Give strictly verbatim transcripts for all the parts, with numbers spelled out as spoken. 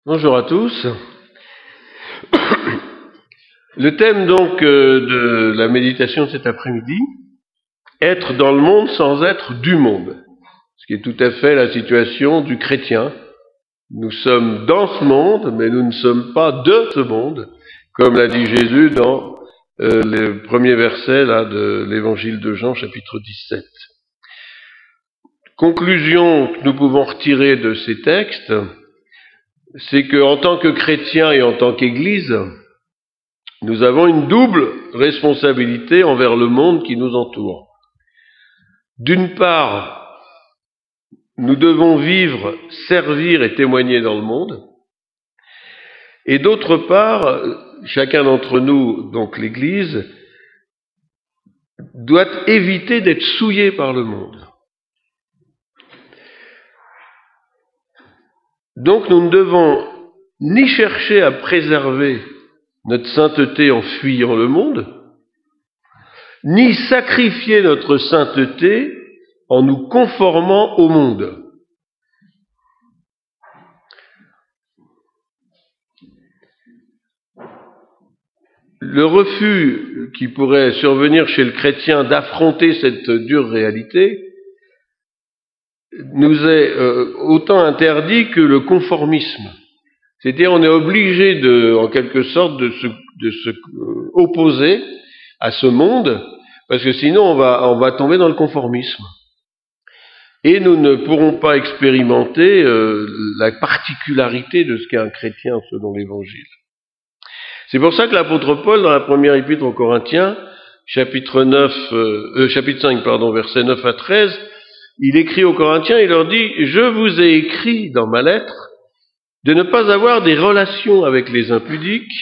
Bonjour à tous. Le thème donc euh, de la méditation de cet après-midi, être dans le monde sans être du monde, ce qui est tout à fait la situation du chrétien. Nous sommes dans ce monde, mais nous ne sommes pas de ce monde, comme l'a dit Jésus dans euh, le premier verset là, de l'évangile de Jean, chapitre dix-sept. Conclusion que nous pouvons retirer de ces textes, c'est qu'en tant que chrétiens et en tant qu'Église, nous avons une double responsabilité envers le monde qui nous entoure. D'une part, nous devons vivre, servir et témoigner dans le monde. Et d'autre part, chacun d'entre nous, donc l'Église, doit éviter d'être souillé par le monde. Donc nous ne devons ni chercher à préserver notre sainteté en fuyant le monde, ni sacrifier notre sainteté en nous conformant au monde. Le refus qui pourrait survenir chez le chrétien d'affronter cette dure réalité nous est euh, autant interdit que le conformisme. C'est-à-dire on est obligé de, en quelque sorte de se, de se euh, opposer à ce monde, parce que sinon on va, on va tomber dans le conformisme. Et nous ne pourrons pas expérimenter euh, la particularité de ce qu'est un chrétien selon l'Évangile. C'est pour ça que l'apôtre Paul, dans la première épître aux Corinthiens, chapitre neuf, euh, euh, chapitre cinq, pardon, versets neuf à treize, il écrit aux Corinthiens, il leur dit « Je vous ai écrit dans ma lettre de ne pas avoir des relations avec les impudiques,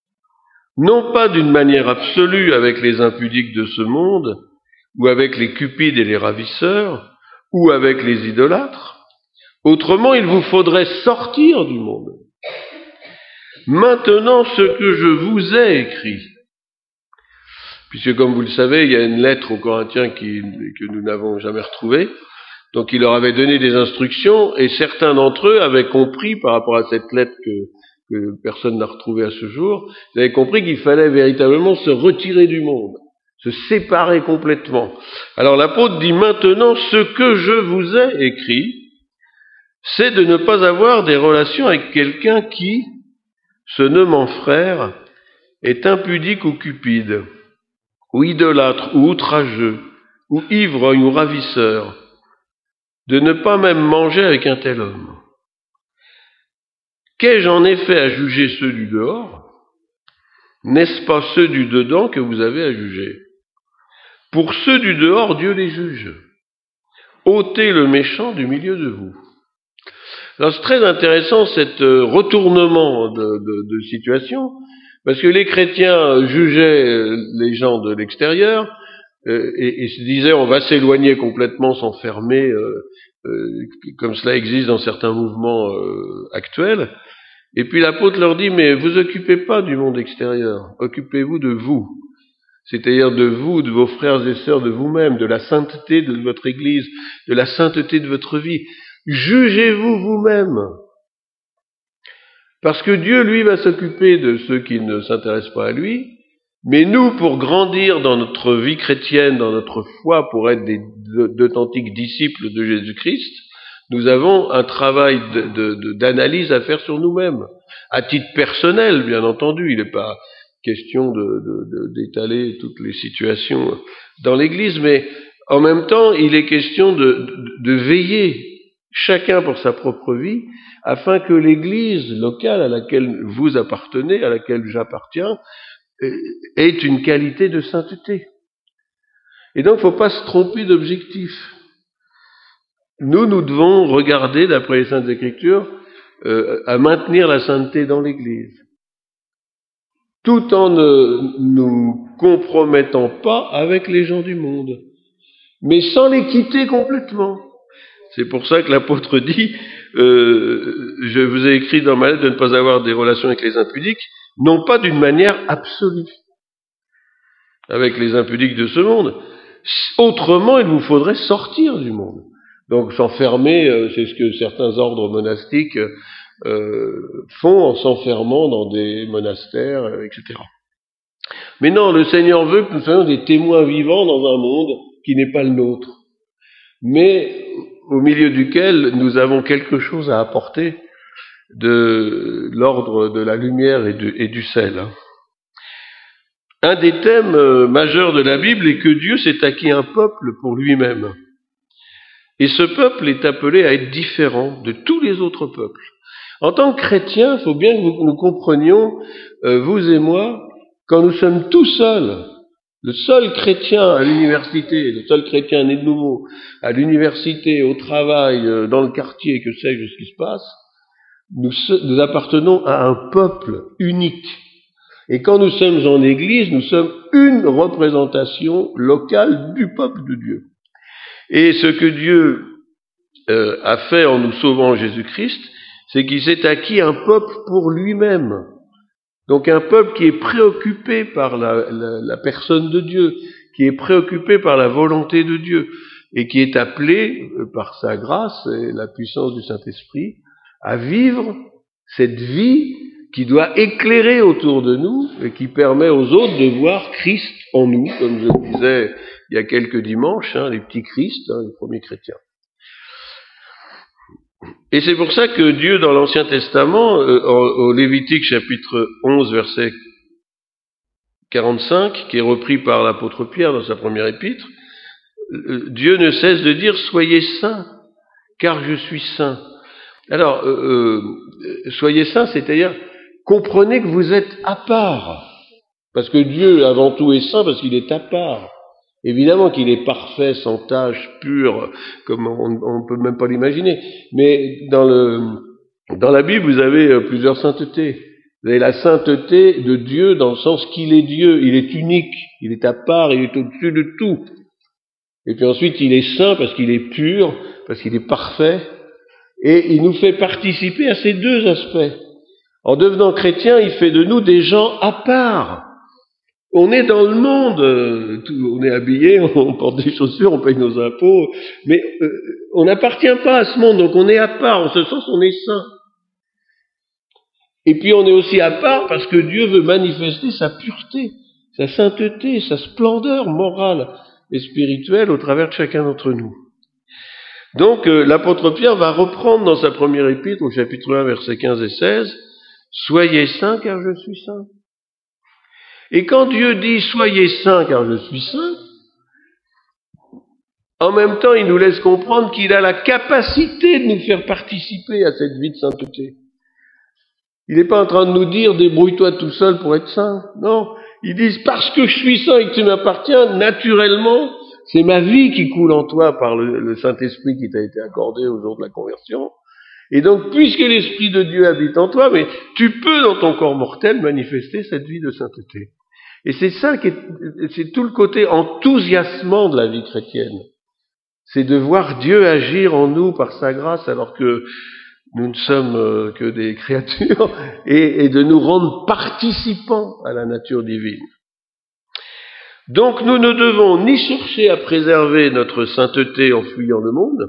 non pas d'une manière absolue avec les impudiques de ce monde, ou avec les cupides et les ravisseurs, ou avec les idolâtres. Autrement, il vous faudrait sortir du monde. Maintenant, ce que je vous ai écrit, puisque comme vous le savez, il y a une lettre aux Corinthiens qui, que nous n'avons jamais retrouvée, donc il leur avait donné des instructions, et certains d'entre eux avaient compris, par rapport à cette lettre que, que personne n'a retrouvée à ce jour, ils avaient compris qu'il fallait véritablement se retirer du monde, se séparer complètement. Alors l'apôtre dit maintenant, ce que je vous ai écrit, c'est de ne pas avoir des relations avec quelqu'un qui, se nommant frère, est impudique ou cupide, ou idolâtre, ou outrageux, ou ivrogne, ou ravisseur, de ne pas même manger avec un tel homme. Qu'ai-je en effet à juger ceux du dehors? N'est-ce pas ceux du dedans que vous avez à juger? Pour ceux du dehors, Dieu les juge. Ôtez le méchant du milieu de vous. Alors c'est très intéressant cet retournement de, de, de situation, parce que les chrétiens jugeaient les gens de l'extérieur, Euh, et, et se disait on va s'éloigner complètement, s'enfermer, euh, euh, comme cela existe dans certains mouvements euh, actuels. Et puis l'apôtre leur dit mais vous occupez pas du monde extérieur, occupez-vous de vous, c'est-à-dire de vous, de vos frères et sœurs, de vous-même, de la sainteté de votre Église, de la sainteté de votre vie. Jugez-vous vous-même, parce que Dieu lui va s'occuper de ceux qui ne s'intéressent pas à lui. Mais nous, pour grandir dans notre vie chrétienne, dans notre foi, pour être des, d'authentiques disciples de Jésus-Christ, nous avons un travail de, de, de, d'analyse à faire sur nous-mêmes. À titre personnel, bien entendu, il n'est pas question de, de, de, d'étaler toutes les situations dans l'Église, mais en même temps, il est question de, de, de veiller, chacun pour sa propre vie, afin que l'Église locale à laquelle vous appartenez, à laquelle j'appartiens, est une qualité de sainteté. Et donc, il ne faut pas se tromper d'objectif. Nous, nous devons regarder, d'après les Saintes Écritures, euh, à maintenir la sainteté dans l'Église, tout en ne nous compromettant pas avec les gens du monde, mais sans les quitter complètement. C'est pour ça que l'apôtre dit, euh, je vous ai écrit dans ma lettre de ne pas avoir des relations avec les impudiques, non pas d'une manière absolue, avec les impudiques de ce monde. Autrement, il vous faudrait sortir du monde. Donc s'enfermer, c'est ce que certains ordres monastiques euh, font en s'enfermant dans des monastères, euh, et cetera. Mais non, le Seigneur veut que nous soyons des témoins vivants dans un monde qui n'est pas le nôtre, mais au milieu duquel nous avons quelque chose à apporter de l'ordre de la lumière et du, et du sel. Un des thèmes euh, majeurs de la Bible est que Dieu s'est acquis un peuple pour lui-même. Et ce peuple est appelé à être différent de tous les autres peuples. En tant que chrétiens, il faut bien que nous comprenions, euh, vous et moi, quand nous sommes tout seuls, le seul chrétien à l'université, le seul chrétien né de nouveau, à l'université, au travail, euh, dans le quartier, que sais-je de ce qui se passe, nous, nous appartenons à un peuple unique. Et quand nous sommes en Église, nous sommes une représentation locale du peuple de Dieu. Et ce que Dieu euh, a fait en nous sauvant en Jésus-Christ, c'est qu'il s'est acquis un peuple pour lui-même. Donc un peuple qui est préoccupé par la, la, la personne de Dieu, qui est préoccupé par la volonté de Dieu, et qui est appelé, euh, par sa grâce et la puissance du Saint-Esprit, à vivre cette vie qui doit éclairer autour de nous et qui permet aux autres de voir Christ en nous, comme je le disais il y a quelques dimanches, hein, les petits Christ, hein, les premiers chrétiens. Et c'est pour ça que Dieu, dans l'Ancien Testament, euh, au Lévitique chapitre onze, verset quarante-cinq, qui est repris par l'apôtre Pierre dans sa première épître, euh, Dieu ne cesse de dire « Soyez saints, car je suis saint ». Alors, euh, euh, soyez saints, c'est-à-dire comprenez que vous êtes à part, parce que Dieu avant tout est saint, parce qu'il est à part. Évidemment qu'il est parfait, sans tache, pur, comme on ne peut même pas l'imaginer. Mais dans, le, dans la Bible, vous avez plusieurs saintetés. Vous avez la sainteté de Dieu dans le sens qu'il est Dieu, il est unique, il est à part, il est au-dessus de tout. Et puis ensuite, il est saint parce qu'il est pur, parce qu'il est parfait. Et il nous fait participer à ces deux aspects. En devenant chrétien, il fait de nous des gens à part. On est dans le monde, on est habillé, on porte des chaussures, on paye nos impôts, mais euh, on n'appartient pas à ce monde, donc on est à part, en ce sens on est saint. Et puis on est aussi à part parce que Dieu veut manifester sa pureté, sa sainteté, sa splendeur morale et spirituelle au travers de chacun d'entre nous. Donc euh, l'apôtre Pierre va reprendre dans sa première épître, au chapitre un, versets quinze et seize, « Soyez saints car je suis saint ». Et quand Dieu dit « Soyez saints car je suis saint », en même temps il nous laisse comprendre qu'il a la capacité de nous faire participer à cette vie de sainteté. Il n'est pas en train de nous dire « Débrouille-toi tout seul pour être saint ». Non, il dit « Parce que je suis saint et que tu m'appartiens, naturellement, c'est ma vie qui coule en toi par le, le Saint-Esprit qui t'a été accordé au jour de la conversion. Et donc, puisque l'Esprit de Dieu habite en toi, mais tu peux dans ton corps mortel manifester cette vie de sainteté. » Et c'est ça qui est, c'est tout le côté enthousiasmant de la vie chrétienne. C'est de voir Dieu agir en nous par sa grâce alors que nous ne sommes que des créatures et, et de nous rendre participants à la nature divine. Donc nous ne devons ni chercher à préserver notre sainteté en fuyant le monde,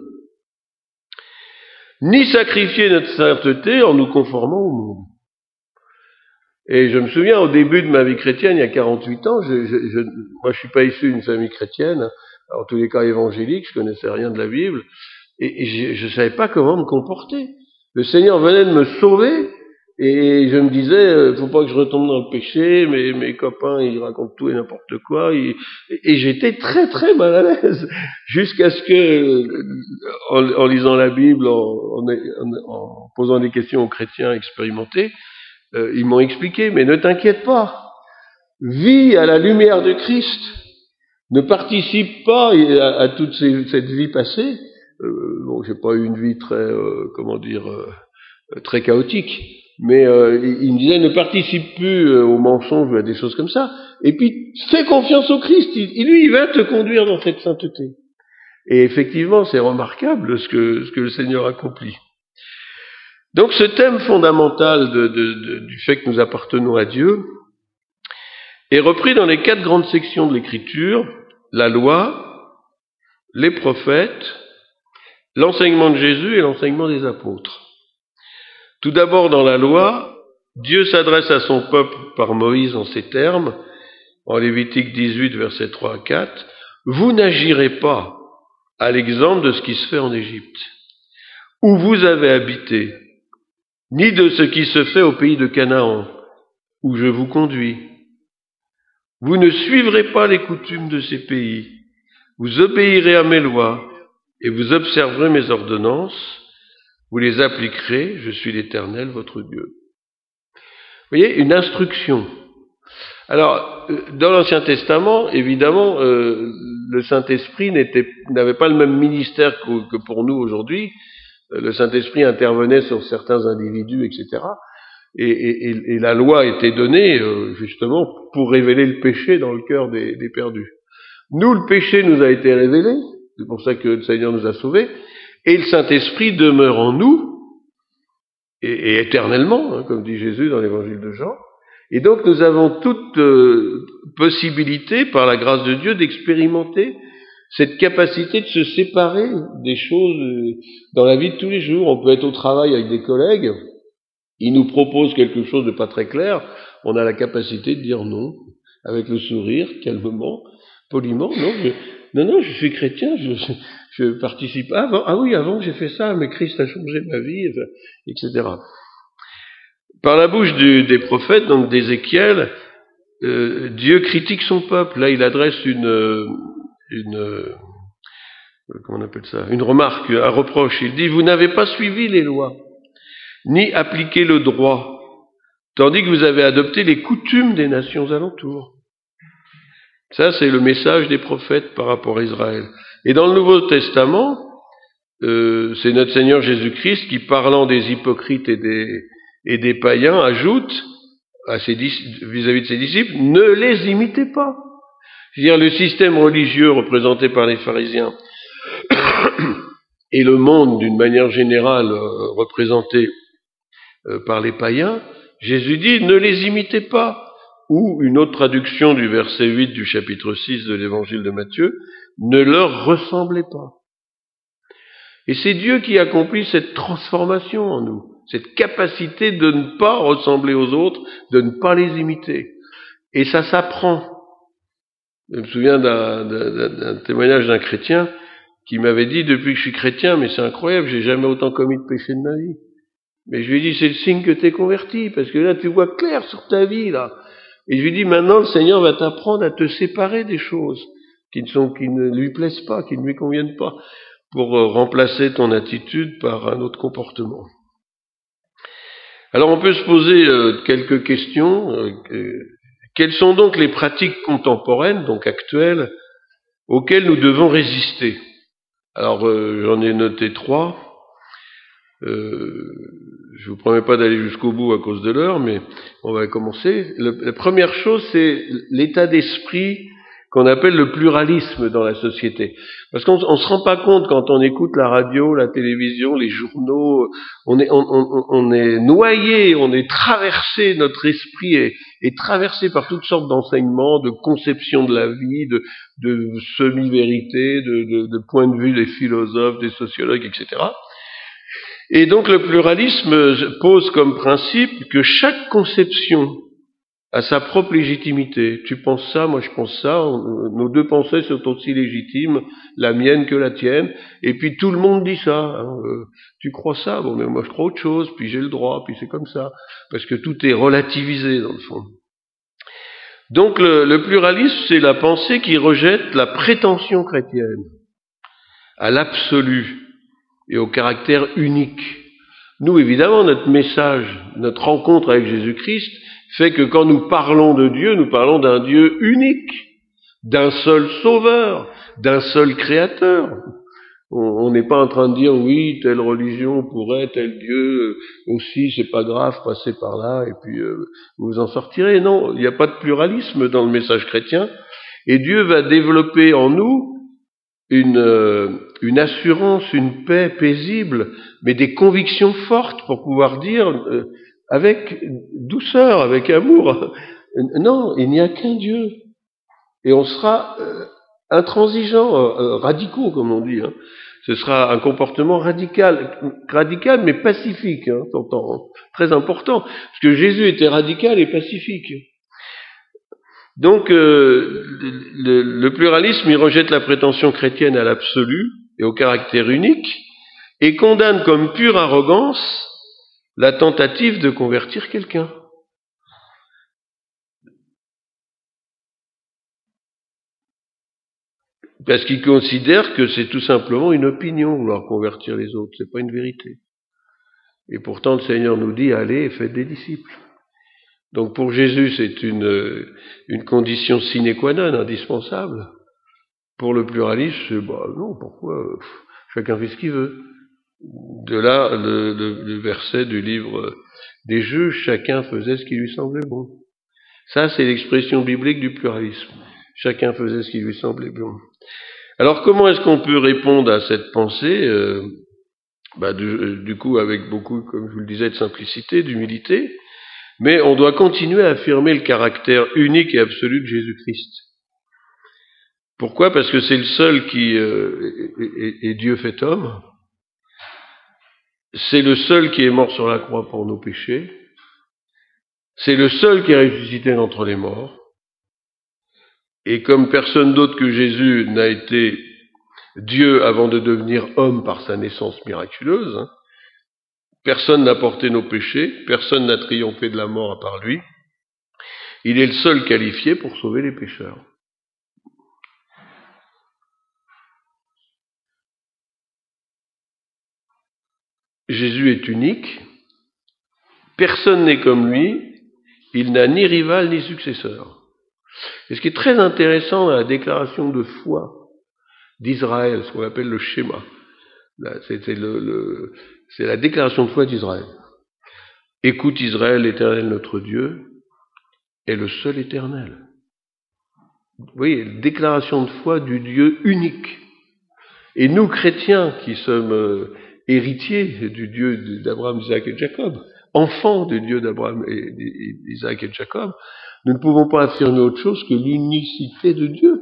ni sacrifier notre sainteté en nous conformant au monde. Et je me souviens, au début de ma vie chrétienne, il y a quarante-huit ans, je, je, je, moi je suis pas issu d'une famille chrétienne, en tous les cas évangélique, je connaissais rien de la Bible, et, et je ne savais pas comment me comporter. Le Seigneur venait de me sauver, et je me disais, euh, faut pas que je retombe dans le péché, mes, mes copains ils racontent tout et n'importe quoi, et, et j'étais très très mal à l'aise, jusqu'à ce que, en, en lisant la Bible, en, en, en, en posant des questions aux chrétiens expérimentés, Euh, ils m'ont expliqué, mais ne t'inquiète pas, vis à la lumière de Christ, ne participe pas à, à toute ces, cette vie passée. Euh, bon, j'ai pas eu une vie très, euh, comment dire, euh, très chaotique, mais euh, il, il me disait ne participe plus euh, aux mensonges ou à des choses comme ça, et puis fais confiance au Christ, il, il, lui il va te conduire dans cette sainteté. Et effectivement, c'est remarquable ce que, ce que le Seigneur accomplit. Donc ce thème fondamental de, de, de, du fait que nous appartenons à Dieu est repris dans les quatre grandes sections de l'Écriture, la loi, les prophètes, l'enseignement de Jésus et l'enseignement des apôtres. Tout d'abord, dans la loi, Dieu s'adresse à son peuple par Moïse en ces termes, en Lévitique dix-huit, versets trois à quatre, « Vous n'agirez pas à l'exemple de ce qui se fait en Égypte, où vous avez habité, ni de ce qui se fait au pays de Canaan, où je vous conduis. Vous ne suivrez pas les coutumes de ces pays, vous obéirez à mes lois, et vous observerez mes ordonnances, vous les appliquerez, je suis l'Éternel, votre Dieu. » Vous voyez, une instruction. Alors, dans l'Ancien Testament, évidemment, euh, le Saint-Esprit n'était, n'avait pas le même ministère que, que pour nous aujourd'hui. Le Saint-Esprit intervenait sur certains individus, et cetera. Et, et, et la loi était donnée, euh, justement, pour révéler le péché dans le cœur des, des perdus. Nous, le péché nous a été révélé, c'est pour ça que le Seigneur nous a sauvés, et le Saint-Esprit demeure en nous, et, et éternellement, hein, comme dit Jésus dans l'Évangile de Jean. Et donc nous avons toute euh, possibilité, par la grâce de Dieu, d'expérimenter cette capacité de se séparer des choses euh, dans la vie de tous les jours. On peut être au travail avec des collègues, ils nous proposent quelque chose de pas très clair, on a la capacité de dire non, avec le sourire, calmement, poliment, non, je, non, non, je suis chrétien, je, je participe. Ah, avant, ah oui, avant j'ai fait ça, mais Christ a changé ma vie, et cetera. Par la bouche du, des prophètes, donc d'Ézéchiel, euh, Dieu critique son peuple. Là, il adresse une, une, comment on appelle ça, une remarque, un reproche. Il dit, vous n'avez pas suivi les lois, ni appliqué le droit, tandis que vous avez adopté les coutumes des nations alentours. Ça, c'est le message des prophètes par rapport à Israël. Et dans le Nouveau Testament, euh, c'est notre Seigneur Jésus-Christ qui, parlant des hypocrites et des, et des païens, ajoute à ses, vis-à-vis de ses disciples, ne les imitez pas. C'est-à-dire le système religieux représenté par les pharisiens et le monde d'une manière générale euh, représenté euh, par les païens, Jésus dit, ne les imitez pas. Ou une autre traduction du verset huit du chapitre six de l'évangile de Matthieu, ne leur ressemblez pas. Et c'est Dieu qui accomplit cette transformation en nous, cette capacité de ne pas ressembler aux autres, de ne pas les imiter. Et ça s'apprend. Je me souviens d'un, d'un, d'un témoignage d'un chrétien qui m'avait dit, depuis que je suis chrétien, mais c'est incroyable, j'ai jamais autant commis de péché de ma vie. Mais je lui ai dit, c'est le signe que t'es converti, parce que là tu vois clair sur ta vie, là. Et je lui dis, maintenant le Seigneur va t'apprendre à te séparer des choses qui ne sont, qui ne lui plaisent pas, qui ne lui conviennent pas, pour euh, remplacer ton attitude par un autre comportement. Alors on peut se poser euh, quelques questions. Euh, euh, quelles sont donc les pratiques contemporaines, donc actuelles, auxquelles nous devons résister? Alors euh, j'en ai noté trois. Euh, je vous promets pas d'aller jusqu'au bout à cause de l'heure, mais on va commencer. Le, la première chose, c'est l'état d'esprit qu'on appelle le pluralisme dans la société. Parce qu'on on se rend pas compte quand on écoute la radio, la télévision, les journaux, on est, on, on, on est noyé, on est traversé, notre esprit est, est traversé par toutes sortes d'enseignements, de conceptions de la vie, de, de semi-vérités, de, de, de points de vue des philosophes, des sociologues, et cetera. Et donc le pluralisme pose comme principe que chaque conception a sa propre légitimité. Tu penses ça, moi je pense ça, nos deux pensées sont aussi légitimes, la mienne que la tienne, et puis tout le monde dit ça. Hein. Euh, tu crois ça, bon mais moi je crois autre chose, puis j'ai le droit, puis c'est comme ça, parce que tout est relativisé dans le fond. Donc le, le pluralisme, c'est la pensée qui rejette la prétention chrétienne à l'absolu et au caractère unique. Nous, évidemment, notre message, notre rencontre avec Jésus-Christ fait que quand nous parlons de Dieu, nous parlons d'un Dieu unique, d'un seul sauveur, d'un seul créateur. On n'est pas en train de dire, oui, telle religion pourrait, tel Dieu aussi, c'est pas grave, passez par là, et puis euh, vous en sortirez. Non, il n'y a pas de pluralisme dans le message chrétien, et Dieu va développer en nous une, euh, une assurance, une paix paisible, mais des convictions fortes pour pouvoir dire, euh, avec douceur, avec amour, non, il n'y a qu'un Dieu. Et on sera euh, intransigeants, euh, radicaux, comme on dit. Hein. ce sera un comportement radical, radical mais pacifique, hein, très important, parce que Jésus était radical et pacifique. Donc, euh, le, le pluralisme, il rejette la prétention chrétienne à l'absolu et au caractère unique, et condamne comme pure arrogance la tentative de convertir quelqu'un. Parce qu'il considère que c'est tout simplement une opinion, vouloir convertir les autres, c'est pas une vérité. Et pourtant, le Seigneur nous dit, allez et faites des disciples. Donc pour Jésus, c'est une, une condition sine qua non, indispensable. Pour le pluralisme, c'est, bah non, pourquoi, chacun fait ce qu'il veut. De là, le, le, le verset du livre des Juges, chacun faisait ce qui lui semblait bon. Ça, c'est l'expression biblique du pluralisme. Chacun faisait ce qui lui semblait bon. Alors, comment est-ce qu'on peut répondre à cette pensée euh, bah, du, du coup, avec beaucoup, comme je vous le disais, de simplicité, d'humilité, mais on doit continuer à affirmer le caractère unique et absolu de Jésus-Christ. Pourquoi ? Parce que c'est le seul qui euh, est, est, est Dieu fait homme. C'est le seul qui est mort sur la croix pour nos péchés. C'est le seul qui est ressuscité d'entre les morts. Et comme personne d'autre que Jésus n'a été Dieu avant de devenir homme par sa naissance miraculeuse, hein, personne n'a porté nos péchés, personne n'a triomphé de la mort à part lui. Il est le seul qualifié pour sauver les pécheurs. Jésus est unique, personne n'est comme lui, il n'a ni rival ni successeur. Et ce qui est très intéressant dans la déclaration de foi d'Israël, ce qu'on appelle le schéma, c'est, c'est, le, le, c'est la déclaration de foi d'Israël. Écoute Israël, l'Éternel notre Dieu est le seul éternel. Vous voyez, déclaration de foi du Dieu unique. Et nous, chrétiens, qui sommes euh, héritiers du Dieu d'Abraham, d'Isaac et de Jacob, enfants du Dieu d'Abraham et d'Isaac et de Jacob, nous ne pouvons pas affirmer autre chose que l'unicité de Dieu.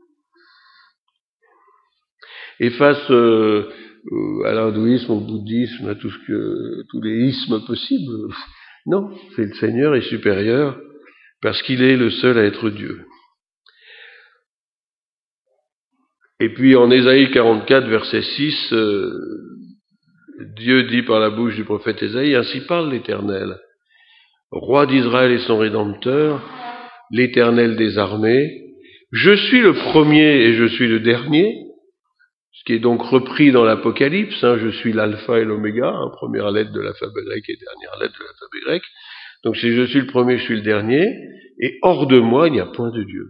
Et face euh, à l'hindouisme, au bouddhisme, à tout ce que, tous les ismes possibles, non, c'est le Seigneur est supérieur parce qu'il est le seul à être Dieu. Et puis en Ésaïe quarante-quatre, verset six, euh, Dieu dit par la bouche du prophète Ésaïe, ainsi parle l'Éternel, roi d'Israël et son Rédempteur, l'Éternel des armées, je suis le premier et je suis le dernier, ce qui est donc repris dans l'Apocalypse, hein, je suis l'alpha et l'oméga, hein, première lettre de l'alphabet grec et dernière lettre de l'alphabet grec, donc si je suis le premier, je suis le dernier, et hors de moi, il n'y a point de Dieu.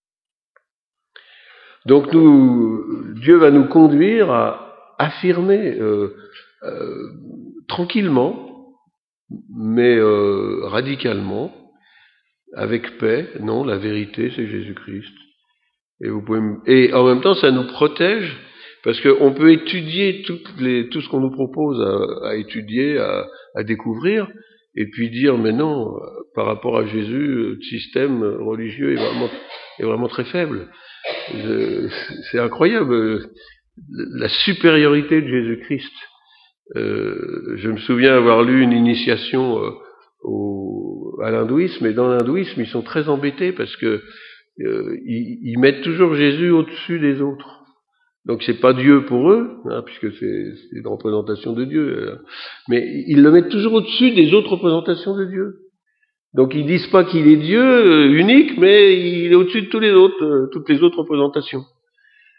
Donc nous, Dieu va nous conduire à affirmer euh, euh, tranquillement, mais euh, radicalement, avec paix, non, la vérité c'est Jésus-Christ. Et, vous pouvez, et en même temps, ça nous protège, parce qu'on peut étudier toutes les, tout ce qu'on nous propose à, à étudier, à, à découvrir, et puis dire, mais non, par rapport à Jésus, le système religieux est vraiment, est vraiment très faible. Je, c'est incroyable, la supériorité de Jésus-Christ. Euh, je me souviens avoir lu une initiation euh, au, à l'hindouisme, et dans l'hindouisme, ils sont très embêtés parce que euh, ils, ils mettent toujours Jésus au-dessus des autres. Donc c'est pas Dieu pour eux, hein, puisque c'est, c'est une représentation de Dieu, euh, mais ils le mettent toujours au-dessus des autres représentations de Dieu. Donc ils disent pas qu'il est Dieu euh, unique, mais il est au-dessus de tous les autres, euh, toutes les autres représentations. Pourquoi ?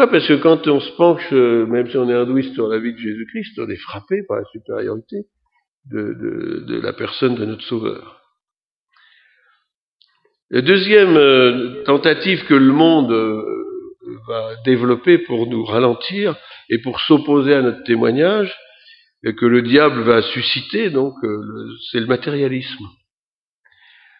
Parce que quand on se penche, euh, même si on est hindouiste, sur la vie de Jésus-Christ, on est frappé par la supériorité de, de, de la personne de notre Sauveur. La deuxième euh, tentative que le monde euh, va développer pour nous ralentir et pour s'opposer à notre témoignage, et que le diable va susciter, donc, euh, le, c'est le matérialisme. Pourquoi ?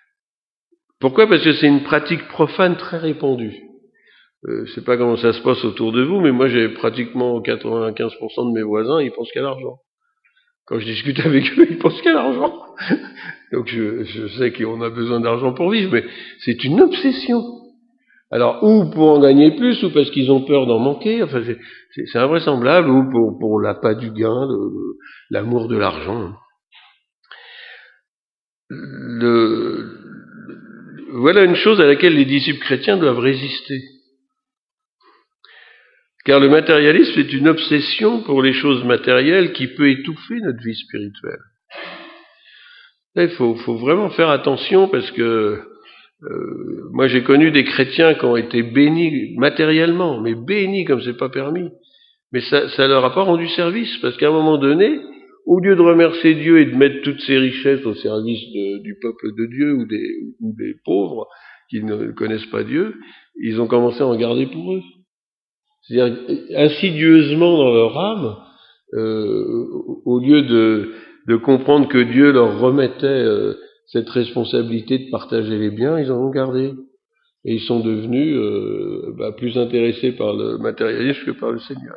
Parce que c'est une pratique profane très répandue. Euh, je sais pas comment ça se passe autour de vous, mais moi j'ai pratiquement quatre-vingt-quinze pour cent de mes voisins, ils pensent qu'à l'argent. Quand je discute avec eux, ils pensent qu'à l'argent. Donc je, je sais qu'on a besoin d'argent pour vivre, mais c'est une obsession. Alors, ou pour en gagner plus, ou parce qu'ils ont peur d'en manquer, enfin, c'est, c'est, c'est invraisemblable, ou pour, pour l'appât du gain, le, l'amour de l'argent. Le, voilà une chose à laquelle les disciples chrétiens doivent résister. Car le matérialisme est une obsession pour les choses matérielles qui peut étouffer notre vie spirituelle. Là, il faut, faut vraiment faire attention parce que euh, moi j'ai connu des chrétiens qui ont été bénis matériellement, mais bénis comme c'est pas permis. Mais ça, ça leur a pas rendu service parce qu'à un moment donné, au lieu de remercier Dieu et de mettre toutes ses richesses au service de, du peuple de Dieu ou des, ou des pauvres qui ne connaissent pas Dieu, ils ont commencé à en garder pour eux. C'est-à-dire, insidieusement dans leur âme, euh, au lieu de, de comprendre que Dieu leur remettait euh, cette responsabilité de partager les biens, ils en ont gardé. Et ils sont devenus euh, bah, plus intéressés par le matérialisme que par le Seigneur.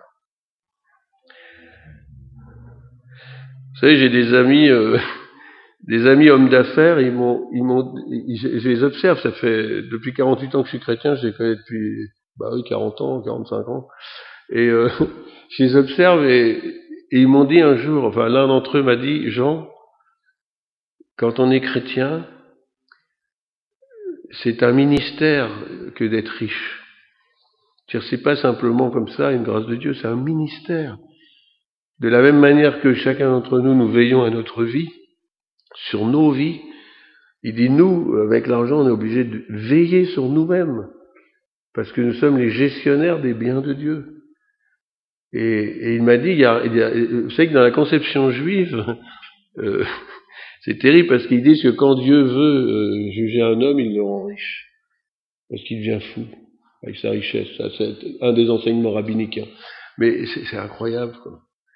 Vous savez, j'ai des amis, euh, des amis hommes d'affaires, ils m'ont, ils m'ont, ils, je les observe, ça fait depuis quarante-huit ans que je suis chrétien, je les connais depuis, bah oui, quarante ans, quarante-cinq ans. Et euh, je les observe et, et ils m'ont dit un jour, enfin l'un d'entre eux m'a dit, Jean, quand on est chrétien, c'est un ministère que d'être riche. C'est-à-dire, c'est pas simplement comme ça une grâce de Dieu, c'est un ministère. De la même manière que chacun d'entre nous, nous veillons à notre vie, sur nos vies, il dit, nous, avec l'argent, on est obligé de veiller sur nous-mêmes, parce que nous sommes les gestionnaires des biens de Dieu. Et, et il m'a dit, il y a, il y a, vous savez que dans la conception juive, euh, c'est terrible parce qu'ils disent que quand Dieu veut euh, juger un homme, il le rend riche, parce qu'il devient fou avec sa richesse. Ça, c'est un des enseignements rabbiniques. Hein. Mais c'est, c'est incroyable, quoi.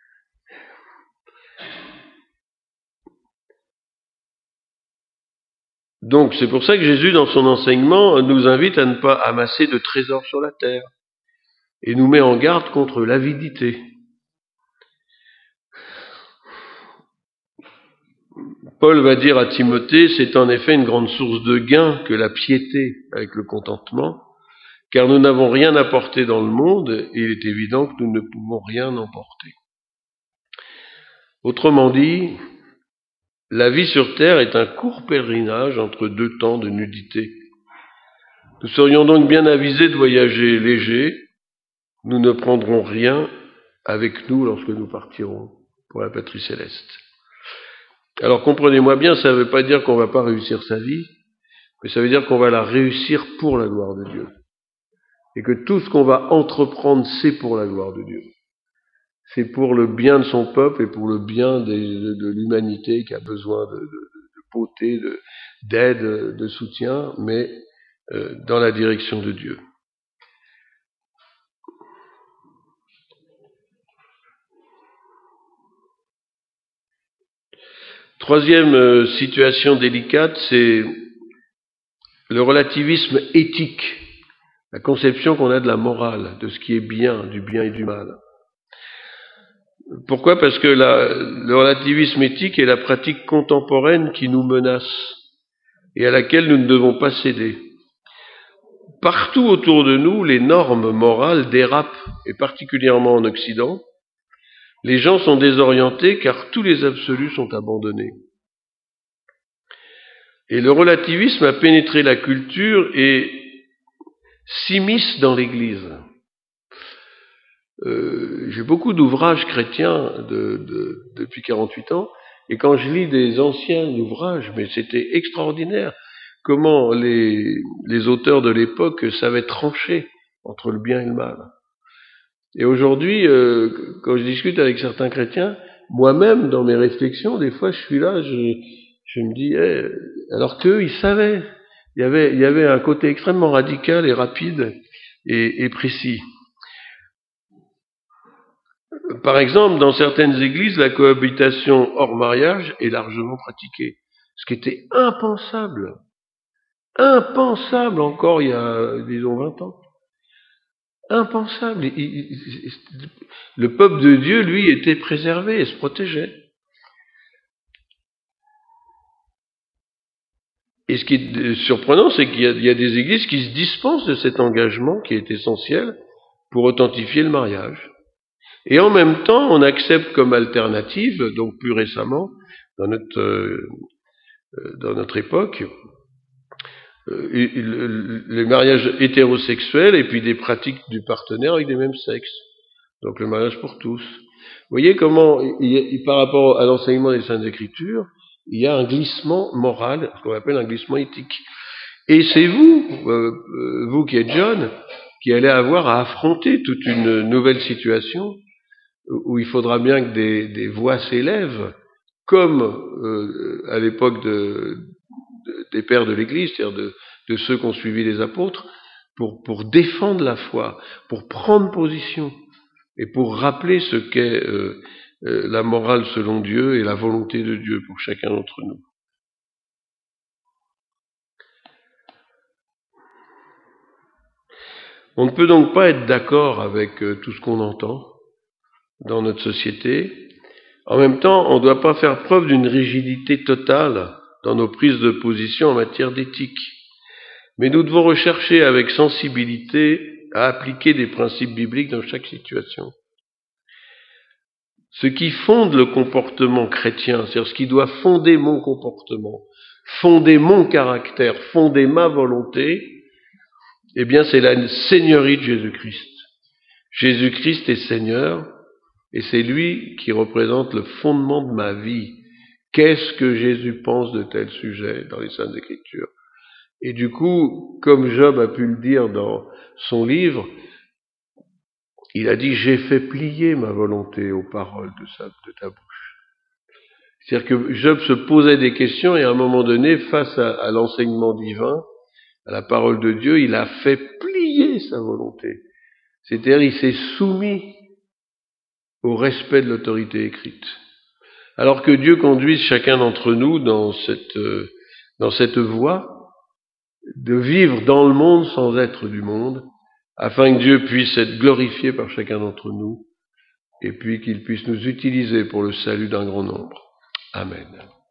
Donc c'est pour ça que Jésus, dans son enseignement, nous invite à ne pas amasser de trésors sur la terre et nous met en garde contre l'avidité. Paul va dire à Timothée, c'est en effet une grande source de gain que la piété avec le contentement, car nous n'avons rien apporté dans le monde et il est évident que nous ne pouvons rien emporter. Autrement dit, la vie sur terre est un court pèlerinage entre deux temps de nudité. Nous serions donc bien avisés de voyager léger. Nous ne prendrons rien avec nous lorsque nous partirons pour la patrie céleste. Alors comprenez-moi bien, ça ne veut pas dire qu'on ne va pas réussir sa vie, mais ça veut dire qu'on va la réussir pour la gloire de Dieu. Et que tout ce qu'on va entreprendre, c'est pour la gloire de Dieu. C'est pour le bien de son peuple et pour le bien des, de, de l'humanité qui a besoin de, de, de beauté, de, d'aide, de soutien, mais euh, dans la direction de Dieu. Troisième euh, situation délicate, c'est le relativisme éthique, la conception qu'on a de la morale, de ce qui est bien, du bien et du mal. Pourquoi ? Parce que la, le relativisme éthique est la pratique contemporaine qui nous menace et à laquelle nous ne devons pas céder. Partout autour de nous, les normes morales dérapent, et particulièrement en Occident. Les gens sont désorientés car tous les absolus sont abandonnés. Et le relativisme a pénétré la culture et s'immisce dans l'Église. Euh, j'ai beaucoup d'ouvrages chrétiens de, de, depuis quarante-huit ans, et quand je lis des anciens ouvrages, mais c'était extraordinaire comment les, les auteurs de l'époque savaient trancher entre le bien et le mal. Et aujourd'hui, euh, quand je discute avec certains chrétiens, moi-même, dans mes réflexions, des fois je suis là, je, je me dis, hey, alors qu'eux, ils savaient. Il y avait, il y avait un côté extrêmement radical et rapide et, et précis. Par exemple, dans certaines églises, la cohabitation hors mariage est largement pratiquée, ce qui était impensable. Impensable encore il y a, disons, vingt ans. Impensable. Il, il, le peuple de Dieu, lui, était préservé et se protégeait. Et ce qui est surprenant, c'est qu'il y a, il y a des églises qui se dispensent de cet engagement qui est essentiel pour authentifier le mariage. Et en même temps, on accepte comme alternative, donc plus récemment, dans notre, euh, dans notre époque, euh, les mariages hétérosexuels et puis des pratiques du partenaire avec des mêmes sexes. Donc le mariage pour tous. Vous voyez comment, il y a, par rapport à l'enseignement des Saintes Écritures, il y a un glissement moral, ce qu'on appelle un glissement éthique. Et c'est vous, euh, vous qui êtes jeune, qui allez avoir à affronter toute une nouvelle situation où il faudra bien que des, des voix s'élèvent, comme euh, à l'époque de, de, des pères de l'Église, c'est-à-dire de, de ceux qui ont suivi les apôtres, pour, pour défendre la foi, pour prendre position, et pour rappeler ce qu'est euh, euh, la morale selon Dieu et la volonté de Dieu pour chacun d'entre nous. On ne peut donc pas être d'accord avec euh, tout ce qu'on entend dans notre société. En même temps, on ne doit pas faire preuve d'une rigidité totale dans nos prises de position en matière d'éthique. Mais nous devons rechercher avec sensibilité à appliquer des principes bibliques dans chaque situation. Ce qui fonde le comportement chrétien, c'est-à-dire ce qui doit fonder mon comportement, fonder mon caractère, fonder ma volonté, eh bien c'est la seigneurie de Jésus-Christ. Jésus-Christ est Seigneur, et c'est lui qui représente le fondement de ma vie. Qu'est-ce que Jésus pense de tel sujet dans les Saintes Écritures? Et du coup, comme Job a pu le dire dans son livre, il a dit « J'ai fait plier ma volonté aux paroles de, sa, de ta bouche ». C'est-à-dire que Job se posait des questions et à un moment donné, face à, à l'enseignement divin, à la parole de Dieu, il a fait plier sa volonté. C'est-à-dire il s'est soumis au respect de l'autorité écrite. Alors que Dieu conduise chacun d'entre nous dans cette, euh, dans cette voie de vivre dans le monde sans être du monde, afin que Dieu puisse être glorifié par chacun d'entre nous, et puis qu'il puisse nous utiliser pour le salut d'un grand nombre. Amen.